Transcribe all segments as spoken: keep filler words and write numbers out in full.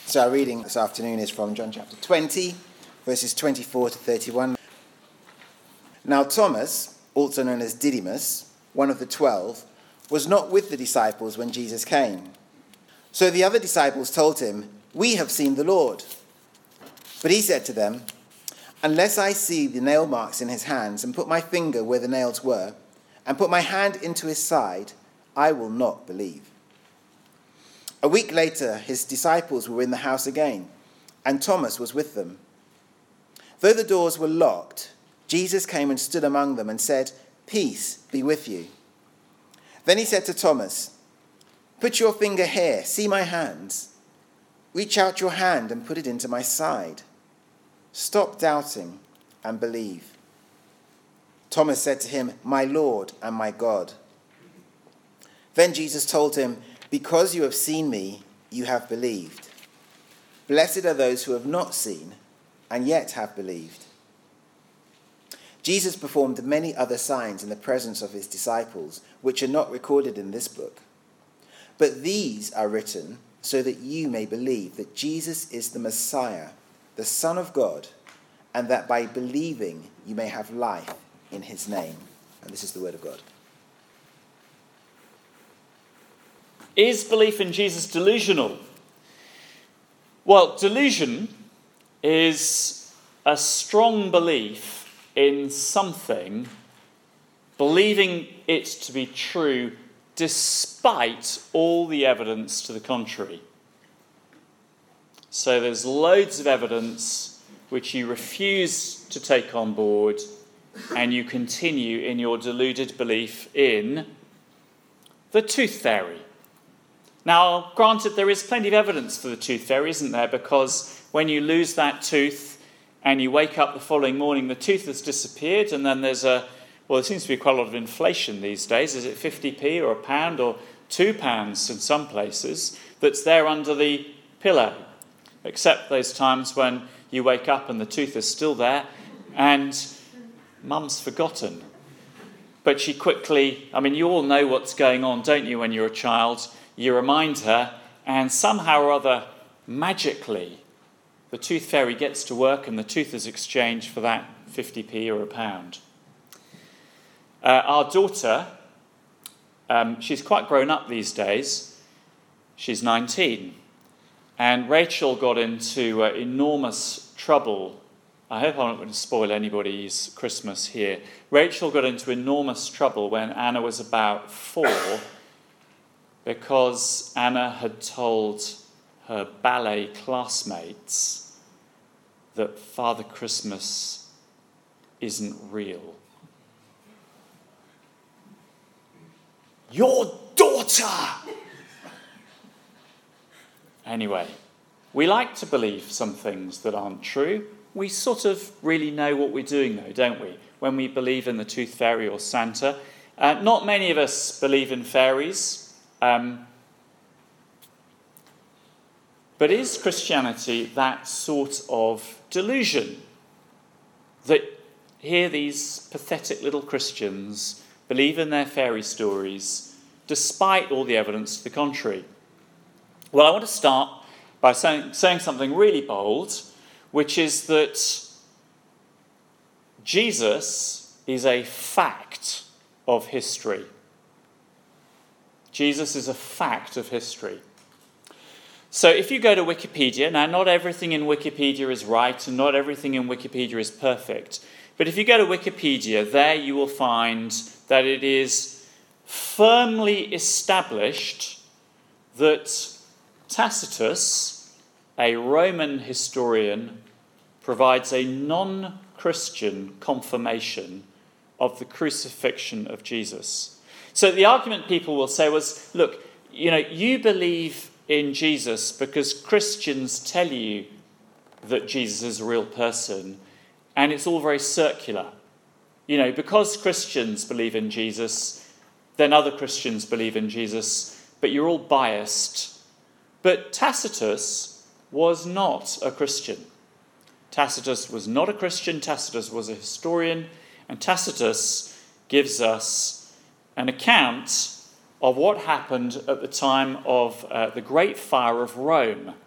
So our reading this afternoon is from John chapter twenty, verses twenty-four to thirty-one. Now Thomas, also known as Didymus, one of the twelve, was not with the disciples when Jesus came. So the other disciples told him, "We have seen the Lord." But he said to them, "Unless I see the nail marks in his hands and put my finger where the nails were and put my hand into his side, I will not believe." A week later, his disciples were in the house again, and Thomas was with them. Though the doors were locked, Jesus came and stood among them and said, "Peace be with you." Then he said to Thomas, "Put your finger here, see my hands. Reach out your hand and put it into my side. Stop doubting and believe." Thomas said to him, "My Lord and my God." Then Jesus told him, "Because you have seen me, you have believed. Blessed are those who have not seen and yet have believed." Jesus performed many other signs in the presence of his disciples, which are not recorded in this book. But these are written so that you may believe that Jesus is the Messiah, the Son of God, and that by believing you may have life in his name. And this is the word of God. Is belief in Jesus delusional? Well, delusion is a strong belief in something, believing it to be true despite all the evidence to the contrary. So there's loads of evidence which you refuse to take on board, and you continue in your deluded belief in the tooth fairy. Now, granted, there is plenty of evidence for the tooth fairy, isn't there? Because when you lose that tooth and you wake up the following morning, the tooth has disappeared, and then there's a, well, there seems to be quite a lot of inflation these days. Is it fifty p or a pound or two pounds in some places that's there under the pillow? Except those times when you wake up and the tooth is still there and mum's forgotten. But she quickly, I mean, you all know what's going on, don't you, when you're a child? You remind her, and somehow or other, magically, the tooth fairy gets to work and the tooth is exchanged for that fifty p or a pound. Uh, our daughter, um, she's quite grown up these days. She's nineteen. And Rachel got into uh, enormous trouble. I hope I'm not going to spoil anybody's Christmas here. Rachel got into enormous trouble when Anna was about four, because Anna had told her ballet classmates that Father Christmas isn't real. Your daughter! Anyway, we like to believe some things that aren't true. We sort of really know what we're doing, though, don't we? When we believe in the tooth fairy or Santa. Uh, not many of us believe in fairies. Um, but is Christianity that sort of delusion? That here these pathetic little Christians believe in their fairy stories despite all the evidence to the contrary? Well, I want to start by saying, saying something really bold, which is that Jesus is a fact of history. Jesus is a fact of history. So if you go to Wikipedia, now not everything in Wikipedia is right and not everything in Wikipedia is perfect, but if you go to Wikipedia, there you will find that it is firmly established that Tacitus, a Roman historian, provides a non-Christian confirmation of the crucifixion of Jesus. So the argument people will say was, look, you know, you believe in Jesus because Christians tell you that Jesus is a real person, and it's all very circular. You know, because Christians believe in Jesus, then other Christians believe in Jesus, but you're all biased. But Tacitus was not a Christian. Tacitus was not a Christian. Tacitus was a historian, and Tacitus gives us an account of what happened at the time of uh, the Great Fire of Rome.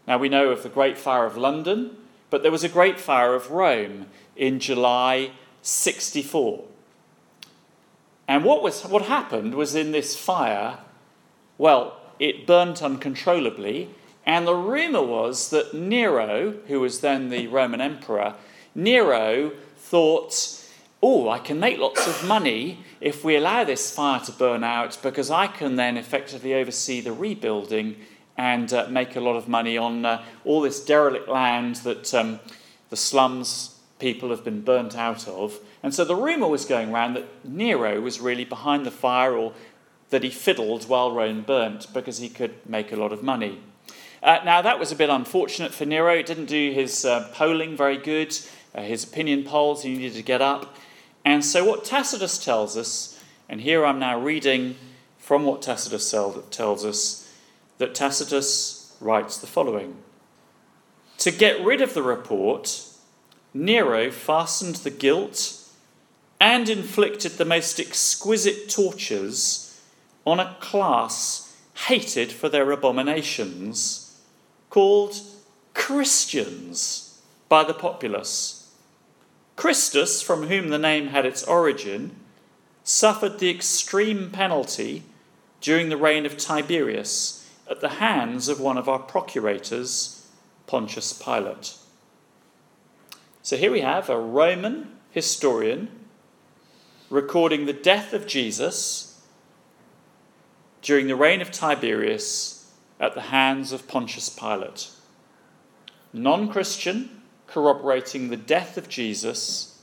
Now we know of the Great Fire of London, but there was a Great Fire of Rome in July sixty-four. And what was what happened was in this fire, well, it burnt uncontrollably, and the rumour was that Nero, who was then the Roman emperor, Nero thought, oh, I can make lots of money if we allow this fire to burn out, because I can then effectively oversee the rebuilding and uh, make a lot of money on uh, all this derelict land that um, the slums people have been burnt out of. And so the rumour was going around that Nero was really behind the fire, or that he fiddled while Rome burnt because he could make a lot of money. Uh, now, that was a bit unfortunate for Nero. It didn't do his uh, polling very good, uh, his opinion polls he needed to get up. And so what Tacitus tells us, and here I'm now reading from what Tacitus tells us, that Tacitus writes the following. To get rid of the report, Nero fastened the guilt and inflicted the most exquisite tortures on a class hated for their abominations, called Christians by the populace. Christus, from whom the name had its origin, suffered the extreme penalty during the reign of Tiberius at the hands of one of our procurators, Pontius Pilate. So here we have a Roman historian recording the death of Jesus during the reign of Tiberius at the hands of Pontius Pilate. Non-Christian, corroborating the death of Jesus.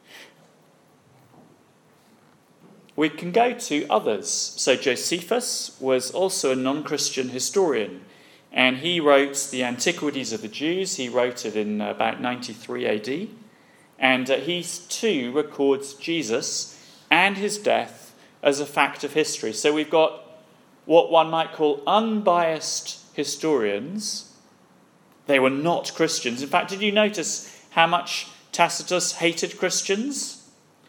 We can go to others. So Josephus was also a non-Christian historian, and he wrote the Antiquities of the Jews. He wrote it in about ninety-three A D, and uh, he too records Jesus and his death as a fact of history. So we've got what one might call unbiased historians. They were not Christians. In fact, did you notice how much Tacitus hated Christians?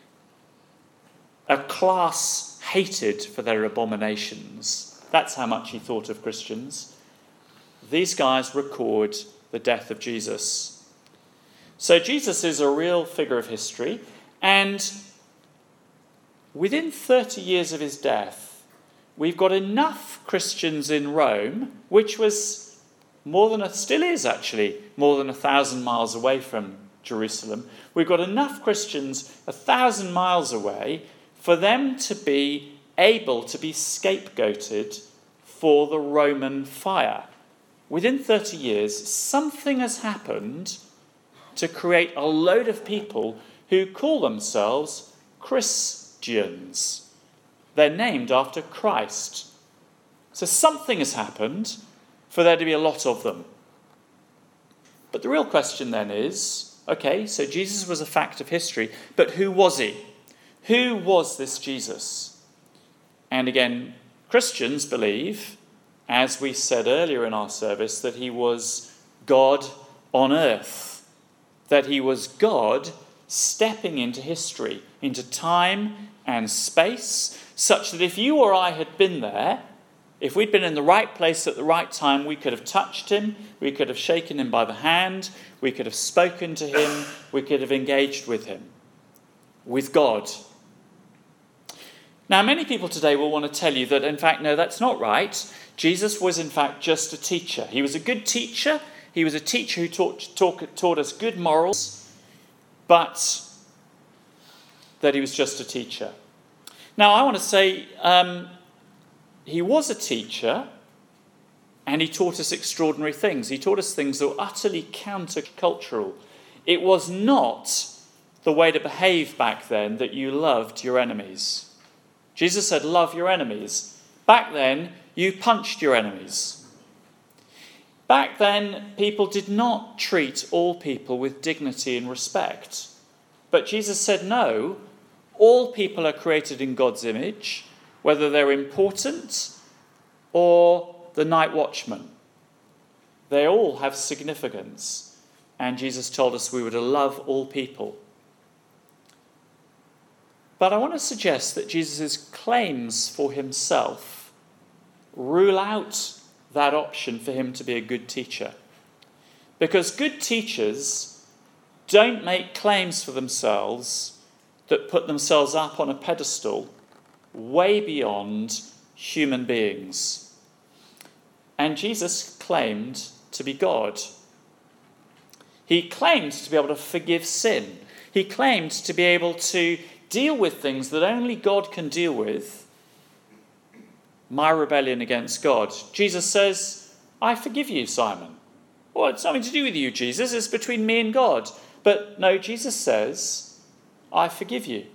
A class hated for their abominations. That's how much he thought of Christians. These guys record the death of Jesus. So Jesus is a real figure of history, and within thirty years of his death, we've got enough Christians in Rome, which was more than, a, still is actually, more than a thousand miles away from Jerusalem. We've got enough Christians a thousand miles away for them to be able to be scapegoated for the Roman fire. Within thirty years, something has happened to create a load of people who call themselves Christians. They're named after Christ. So something has happened for there to be a lot of them. But the real question then is, okay, so Jesus was a fact of history, but who was he? Who was this Jesus? And again, Christians believe, as we said earlier in our service, that he was God on earth, that he was God stepping into history, into time and space, such that if you or I had been there, if we'd been in the right place at the right time, we could have touched him, we could have shaken him by the hand, we could have spoken to him, we could have engaged with him, with God. Now, many people today will want to tell you that, in fact, no, that's not right. Jesus was, in fact, just a teacher. He was a good teacher. He was a teacher who taught, taught, taught us good morals, but that he was just a teacher. Now, I want to say um, he was a teacher, and he taught us extraordinary things. He taught us things that were utterly countercultural. It was not the way to behave back then that you loved your enemies. Jesus said, love your enemies. Back then, you punched your enemies. Back then, people did not treat all people with dignity and respect. But Jesus said, no, all people are created in God's image, whether they're important or the night watchman. They all have significance. And Jesus told us we were to love all people. But I want to suggest that Jesus' claims for himself rule out that option for him to be a good teacher. Because good teachers don't make claims for themselves that put themselves up on a pedestal way beyond human beings. And Jesus claimed to be God. He claimed to be able to forgive sin. He claimed to be able to deal with things that only God can deal with. My rebellion against God. Jesus says, I forgive you, Simon. Well, it's nothing to do with you, Jesus. It's between me and God. But no, Jesus says, I forgive you.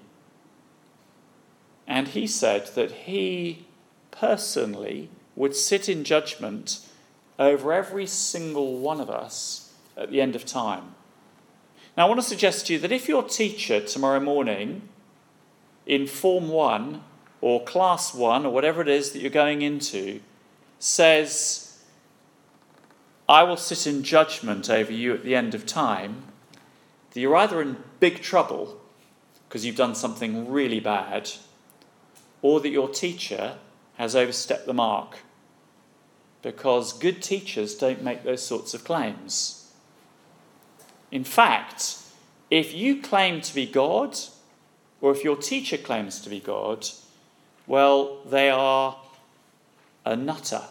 And he said that he personally would sit in judgment over every single one of us at the end of time. Now, I want to suggest to you that if your teacher tomorrow morning in Form one or Class one or whatever it is that you're going into says, I will sit in judgment over you at the end of time, that you're either in big trouble because you've done something really bad, or that your teacher has overstepped the mark, because good teachers don't make those sorts of claims. In fact, if you claim to be God, or if your teacher claims to be God, well, they are a nutter,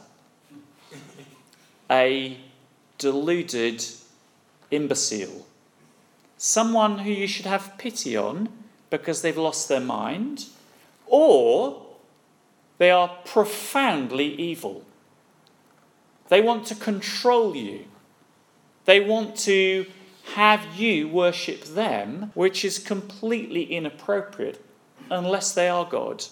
a deluded imbecile, someone who you should have pity on because they've lost their mind, or they are profoundly evil. They want to control you. They want to have you worship them, which is completely inappropriate unless they are God.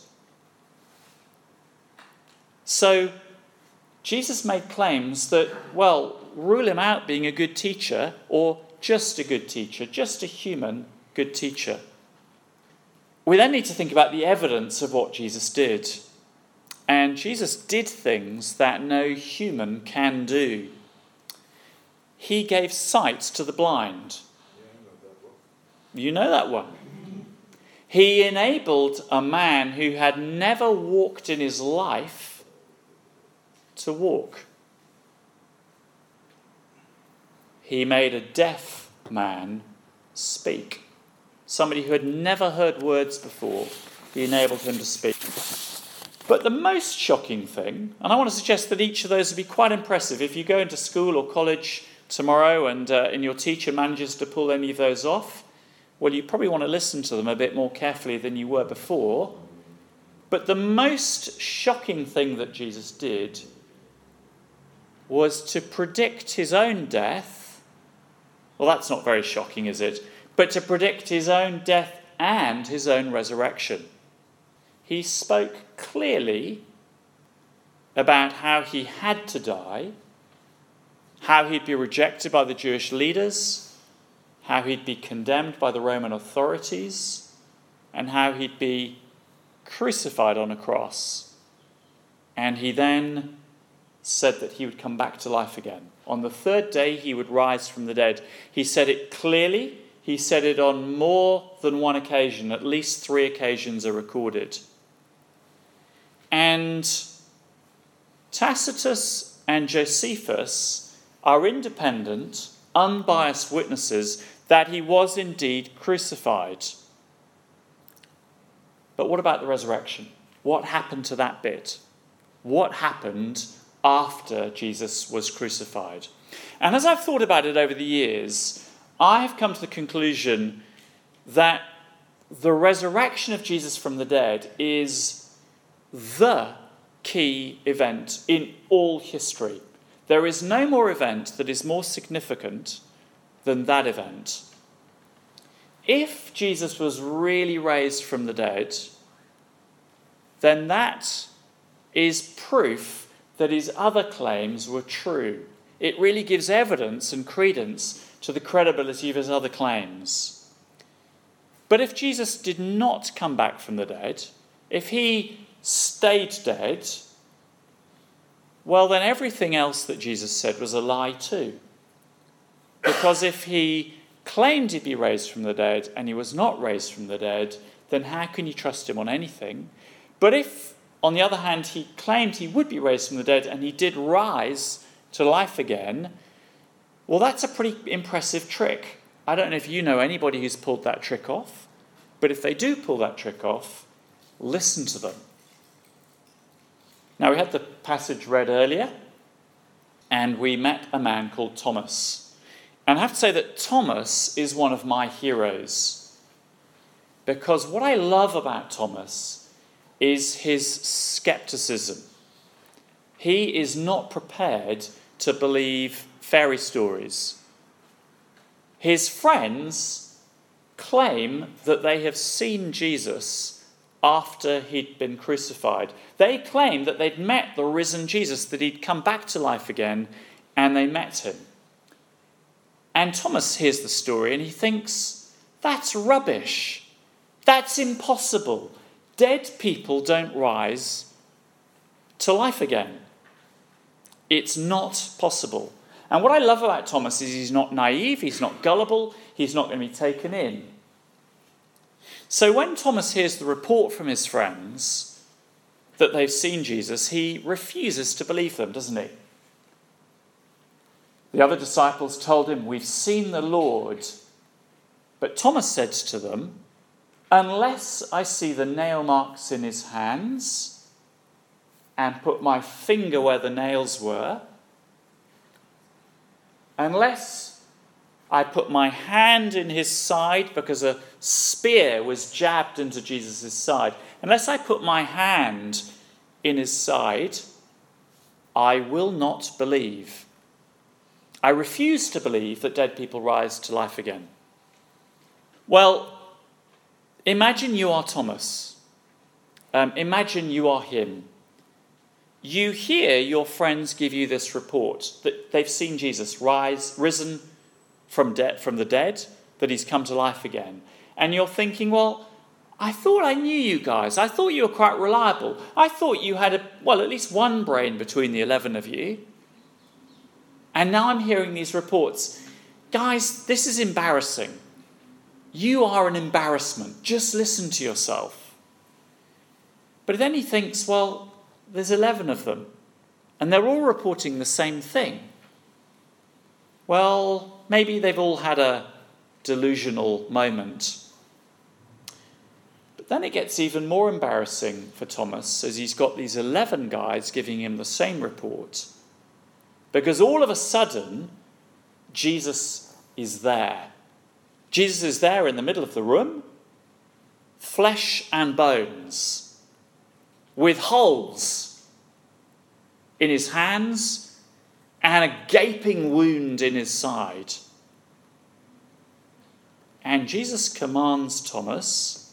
So Jesus made claims that, well, rule him out being a good teacher, or just a good teacher, just a human good teacher. We then need to think about the evidence of what Jesus did. And Jesus did things that no human can do. He gave sight to the blind. You know that one. He enabled a man who had never walked in his life to walk. He made a deaf man speak. Somebody who had never heard words before, he enabled him to speak. But the most shocking thing, and I want to suggest that each of those would be quite impressive if you go into school or college tomorrow and, uh, and your teacher manages to pull any of those off, well, you probably want to listen to them a bit more carefully than you were before. But the most shocking thing that Jesus did was to predict his own death. Well, that's not very shocking, is it? But to predict his own death and his own resurrection. He spoke clearly about how he had to die, how he'd be rejected by the Jewish leaders, how he'd be condemned by the Roman authorities, and how he'd be crucified on a cross. And he then said that he would come back to life again. On the third day, he would rise from the dead. He said it clearly. He said it on more than one occasion. At least three occasions are recorded. And Tacitus and Josephus are independent, unbiased witnesses that he was indeed crucified. But what about the resurrection? What happened to that bit? What happened after Jesus was crucified? And as I've thought about it over the years, I've come to the conclusion that the resurrection of Jesus from the dead is the key event in all history. There is no more event that is more significant than that event. If Jesus was really raised from the dead, then that is proof that his other claims were true. It really gives evidence and credence to the credibility of his other claims. But if Jesus did not come back from the dead, if he stayed dead, well, then everything else that Jesus said was a lie too. Because if he claimed he'd be raised from the dead and he was not raised from the dead, then how can you trust him on anything? But if, on the other hand, he claimed he would be raised from the dead and he did rise to life again, Well, that's a pretty impressive trick. I don't know if you know anybody who's pulled that trick off, but if they do pull that trick off, listen to them. Now, we had the passage read earlier, and we met a man called Thomas. And I have to say that Thomas is one of my heroes, because what I love about Thomas is his skepticism. He is not prepared to believe fairy stories. His friends claim that they have seen Jesus after he'd been crucified. They claim that they'd met the risen Jesus, that he'd come back to life again, and they met him. And Thomas hears the story and he thinks, that's rubbish. That's impossible. Dead people don't rise to life again. It's not possible. And what I love about Thomas is he's not naive, he's not gullible, he's not going to be taken in. So when Thomas hears the report from his friends that they've seen Jesus, he refuses to believe them, doesn't he? The other disciples told him, we've seen the Lord. But Thomas said to them, unless I see the nail marks in his hands and put my finger where the nails were, unless I put my hand in his side because a spear was jabbed into Jesus' side, unless I put my hand in his side, I will not believe. I refuse to believe that dead people rise to life again. Well, imagine you are Thomas. Um, imagine you are him. You hear your friends give you this report that they've seen Jesus rise, risen from, de- from the dead, that he's come to life again. And you're thinking, well, I thought I knew you guys. I thought you were quite reliable. I thought you had, a, well, at least one brain between the eleven of you. And now I'm hearing these reports. Guys, this is embarrassing. You are an embarrassment. Just listen to yourself. But then he thinks, well, there's eleven of them, and they're all reporting the same thing. Well, maybe they've all had a delusional moment. But then it gets even more embarrassing for Thomas as he's got these eleven guys giving him the same report. Because all of a sudden, Jesus is there. Jesus is there in the middle of the room, flesh and bones, with holes in his hands and a gaping wound in his side. And Jesus commands Thomas.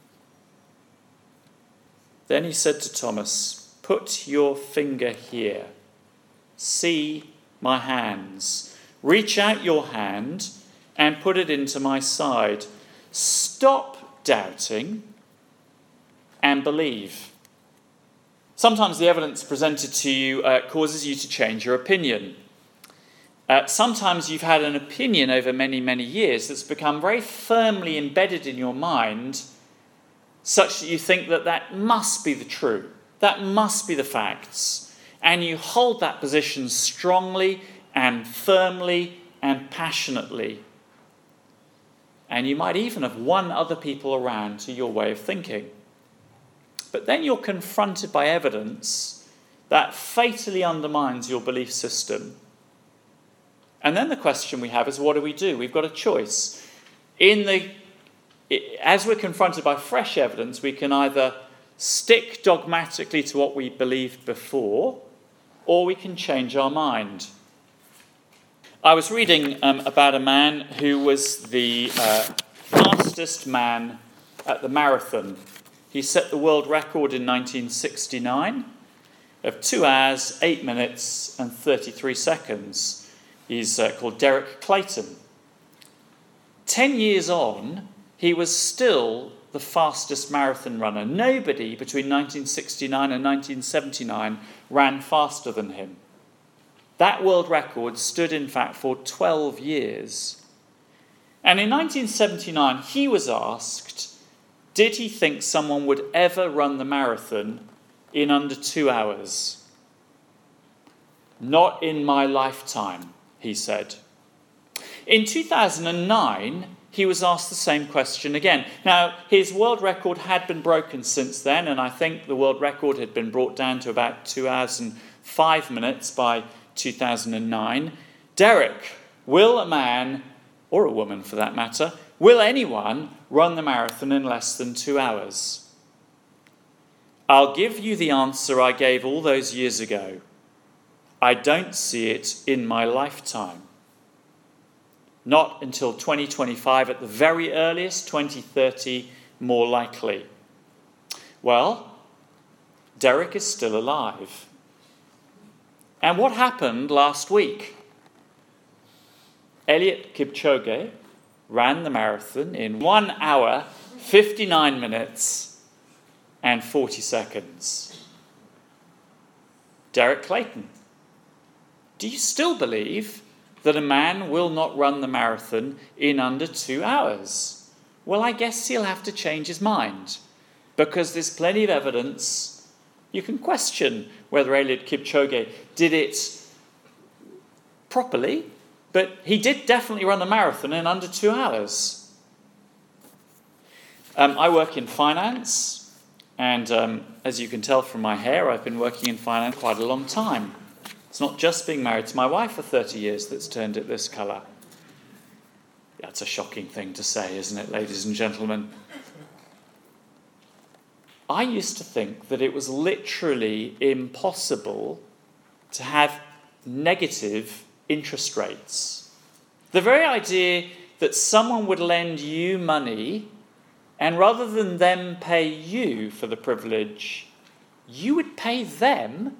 Then he said to Thomas, put your finger here. See my hands. Reach out your hand and put it into my side. Stop doubting and believe. Sometimes the evidence presented to you uh, causes you to change your opinion. Uh, sometimes you've had an opinion over many, many years that's become very firmly embedded in your mind, such that you think that that must be the truth. That must be the facts. And you hold that position strongly and firmly and passionately. And you might even have won other people around to your way of thinking. But then you're confronted by evidence that fatally undermines your belief system. And then the question we have is, what do we do? We've got a choice. In the, as we're confronted by fresh evidence, we can either stick dogmatically to what we believed before, or we can change our mind. I was reading um, about a man who was the uh, fastest man at the marathon. He set the world record in nineteen sixty-nine of two hours, eight minutes and thirty-three seconds. He's uh, called Derek Clayton. Ten years on, he was still the fastest marathon runner. Nobody between nineteen sixty-nine and nineteen seventy-nine ran faster than him. That world record stood, in fact, for twelve years. And in nineteen seventy-nine, he was asked, did he think someone would ever run the marathon in under two hours? Not in my lifetime, he said. In two thousand nine, he was asked the same question again. Now, his world record had been broken since then, and I think the world record had been brought down to about two hours and five minutes by two thousand nine. Derek, will a man, or a woman for that matter, will anyone run the marathon in less than two hours? I'll give you the answer I gave all those years ago. I don't see it in my lifetime. Not until twenty twenty-five at the very earliest, twenty thirty more likely. Well, Derek is still alive. And what happened last week? Eliud Kipchoge ran the marathon in one hour, fifty-nine minutes and forty seconds. Derek Clayton, do you still believe that a man will not run the marathon in under two hours? Well, I guess he'll have to change his mind, because there's plenty of evidence. You can question whether Eliud Kipchoge did it properly, but he did definitely run the marathon in under two hours. Um, I work in finance, and um, as you can tell from my hair, I've been working in finance quite a long time. It's not just being married to my wife for thirty years that's turned it this colour. That's a shocking thing to say, isn't it, ladies and gentlemen? I used to think that it was literally impossible to have negative interest rates. The very idea that someone would lend you money, and rather than them pay you for the privilege, you would pay them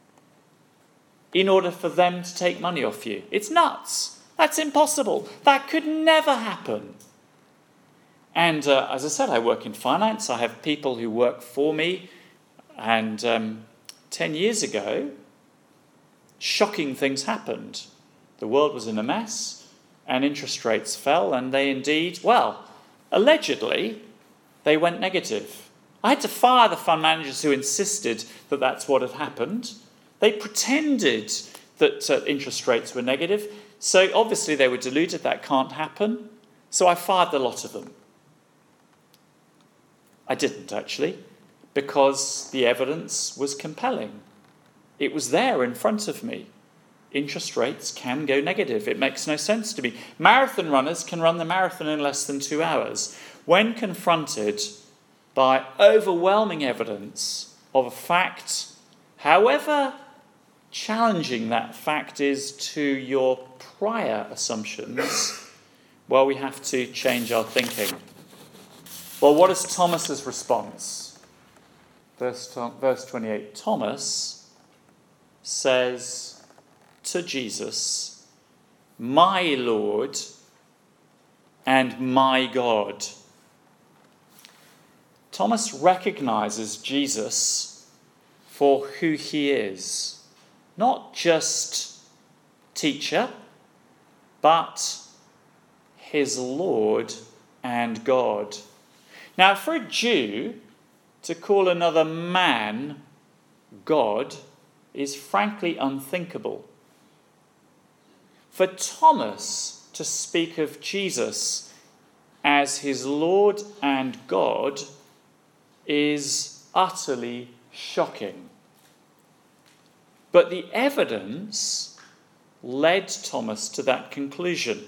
in order for them to take money off you. It's nuts. That's impossible. That could never happen. And uh, as I said, I work in finance. I have people who work for me. And um, ten years ago, shocking things happened. The world was in a mess, and interest rates fell, and they indeed, well, allegedly, they went negative. I had to fire the fund managers who insisted that that's what had happened. They pretended that uh, interest rates were negative, so obviously they were deluded. That can't happen. So I fired the lot of them. I didn't, actually, because the evidence was compelling. It was there in front of me. Interest rates can go negative. It makes no sense to me. Marathon runners can run the marathon in less than two hours. When confronted by overwhelming evidence of a fact, however challenging that fact is to your prior assumptions, well, we have to change our thinking. Well, what is Thomas's response? Verse, verse twenty-eight, Thomas says to Jesus, "My Lord and my God." Thomas recognizes Jesus for who he is. Not just teacher, but his Lord and God. Now, for a Jew to call another man God is frankly unthinkable. For Thomas to speak of Jesus as his Lord and God is utterly shocking. But the evidence led Thomas to that conclusion,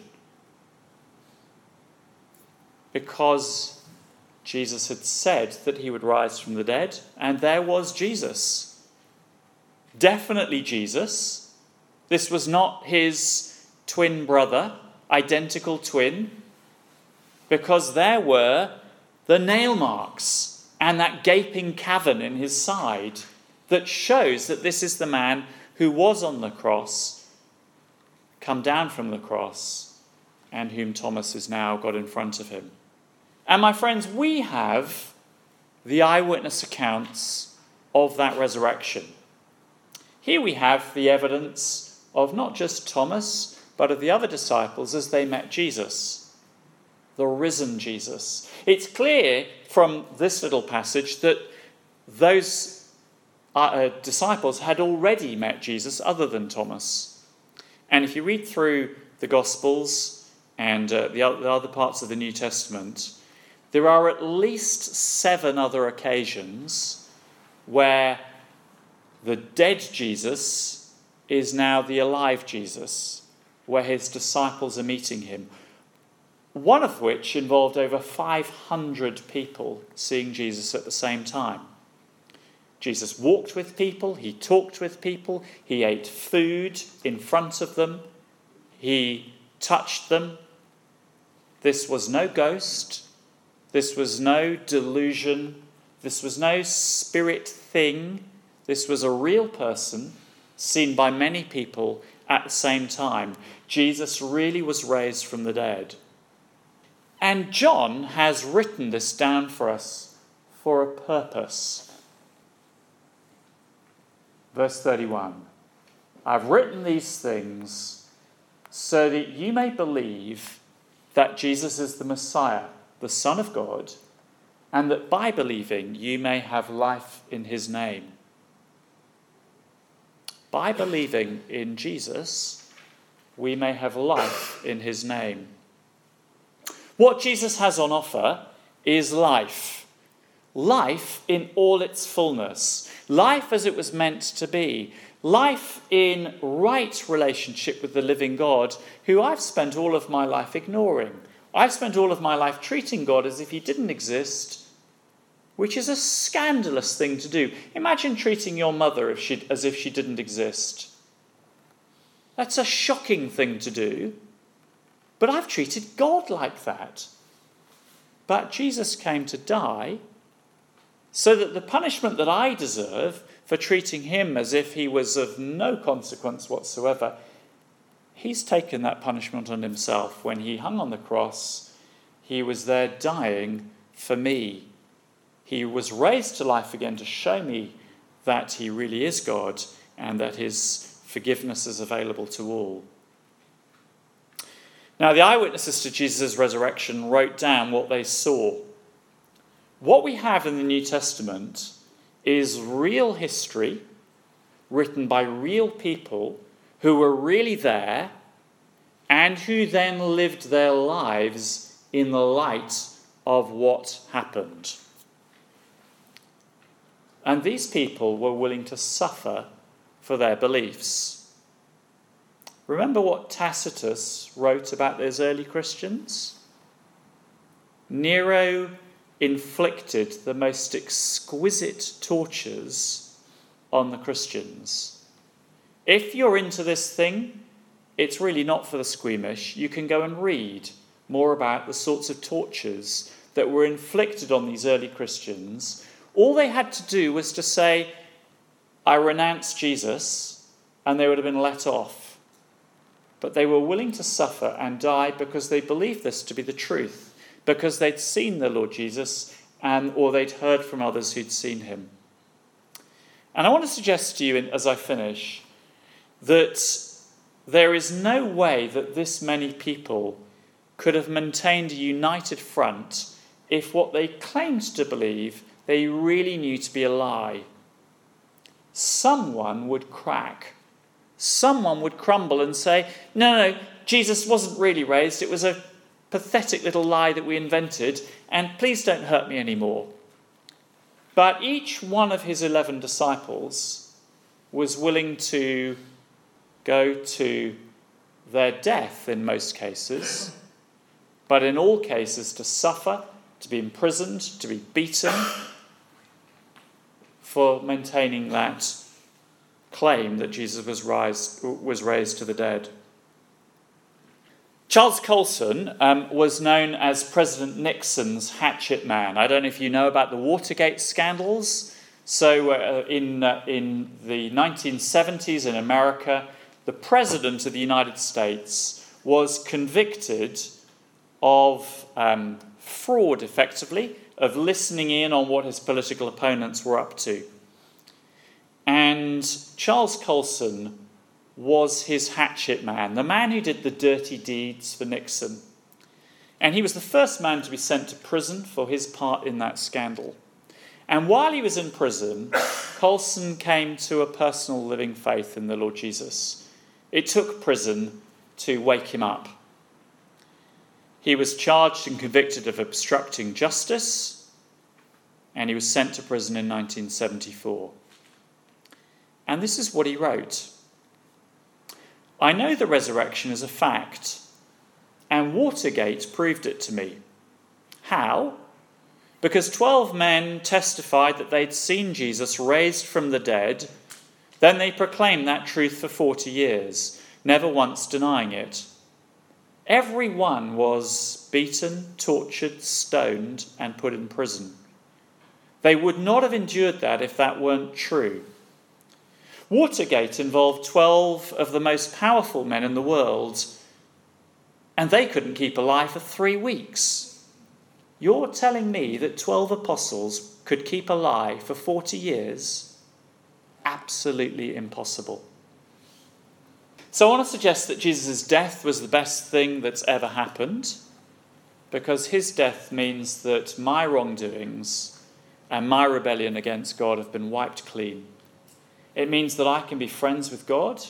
because Jesus had said that he would rise from the dead, and there was Jesus. Definitely Jesus. This was not his twin brother, identical twin, because there were the nail marks and that gaping cavern in his side that shows that this is the man who was on the cross, come down from the cross, and whom Thomas has now got in front of him. And my friends, we have the eyewitness accounts of that resurrection. Here we have the evidence of not just Thomas, but of the other disciples as they met Jesus, the risen Jesus. It's clear from this little passage that those uh, disciples had already met Jesus other than Thomas. And if you read through the Gospels, and uh, the other parts of the New Testament, there are at least seven other occasions where the dead Jesus is now the alive Jesus, where his disciples are meeting him. One of which involved over five hundred people seeing Jesus at the same time. Jesus walked with people, he talked with people, he ate food in front of them, he touched them. This was no ghost, this was no delusion, this was no spirit thing, this was a real person seen by many people at the same time. Jesus really was raised from the dead. And John has written this down for us for a purpose. Verse thirty-one, I've written these things so that you may believe that Jesus is the Messiah, the Son of God, and that by believing you may have life in his name. By believing in Jesus, we may have life in his name. What Jesus has on offer is life. Life in all its fullness. Life as it was meant to be. Life in right relationship with the living God, who I've spent all of my life ignoring. I've spent all of my life treating God as if he didn't exist, which is a scandalous thing to do. Imagine treating your mother if she, as if she didn't exist. That's a shocking thing to do. But I've treated God like that. But Jesus came to die so that the punishment that I deserve for treating him as if he was of no consequence whatsoever, he's taken that punishment on himself. When he hung on the cross, he was there dying for me. He was raised to life again to show me that he really is God and that his forgiveness is available to all. Now, the eyewitnesses to Jesus' resurrection wrote down what they saw. What we have in the New Testament is real history written by real people who were really there and who then lived their lives in the light of what happened. And these people were willing to suffer for their beliefs. Remember what Tacitus wrote about those early Christians? Nero inflicted the most exquisite tortures on the Christians. If you're into this thing, it's really not for the squeamish. You can go and read more about the sorts of tortures that were inflicted on these early Christians. All they had to do was to say, I renounce Jesus, and they would have been let off. But they were willing to suffer and die because they believed this to be the truth, because they'd seen the Lord Jesus and or they'd heard from others who'd seen him. And I want to suggest to you, as I finish, that there is no way that this many people could have maintained a united front if what they claimed to believe they really knew to be a lie. Someone would crack. Someone would crumble and say, no, no, no, Jesus wasn't really raised. It was a pathetic little lie that we invented, and please don't hurt me anymore. But each one of his eleven disciples was willing to go to their death in most cases, but in all cases to suffer, to be imprisoned, to be beaten for maintaining that claim that Jesus was raised, was raised to the dead. Charles Colson um, was known as President Nixon's hatchet man. I don't know if you know about the Watergate scandals. So uh, in, uh, in the nineteen seventies in America, the President of the United States was convicted of um, fraud, effectively, of listening in on what his political opponents were up to. And Charles Colson was his hatchet man, the man who did the dirty deeds for Nixon. And he was the first man to be sent to prison for his part in that scandal. And while he was in prison, Colson came to a personal living faith in the Lord Jesus. It took prison to wake him up. He was charged and convicted of obstructing justice, and he was sent to prison in nineteen seventy-four. And this is what he wrote. I know the resurrection is a fact, and Watergate proved it to me. How? Because twelve men testified that they'd seen Jesus raised from the dead. Then they proclaimed that truth for forty years, never once denying it. Every one was beaten, tortured, stoned, and put in prison. They would not have endured that if that weren't true. Watergate involved twelve of the most powerful men in the world, and they couldn't keep alive for three weeks. You're telling me that twelve apostles could keep alive for forty years? Absolutely impossible. So I want to suggest that Jesus' death was the best thing that's ever happened, because his death means that my wrongdoings and my rebellion against God have been wiped clean. It means that I can be friends with God,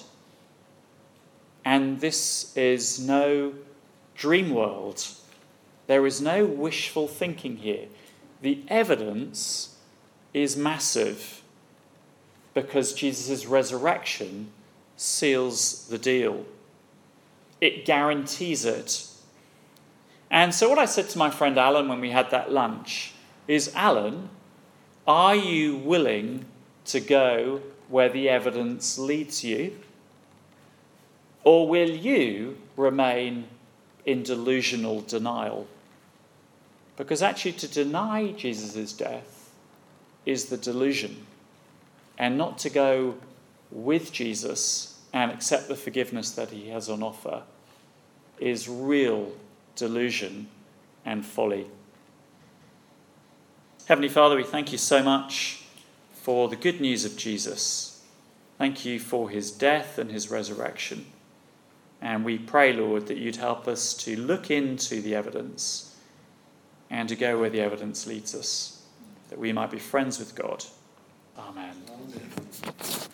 and this is no dream world. There is no wishful thinking here. The evidence is massive because Jesus' resurrection seals the deal. It guarantees it. And so what I said to my friend Alan when we had that lunch is, Alan, are you willing to go where the evidence leads you? Or will you remain in delusional denial? Because actually to deny Jesus' death is the delusion, and not to go with Jesus and accept the forgiveness that he has on offer is real delusion and folly. Heavenly Father, we thank you so much for the good news of Jesus. Thank you for his death and his resurrection. And we pray, Lord, that you'd help us to look into the evidence and to go where the evidence leads us, that we might be friends with God. Amen. Amen.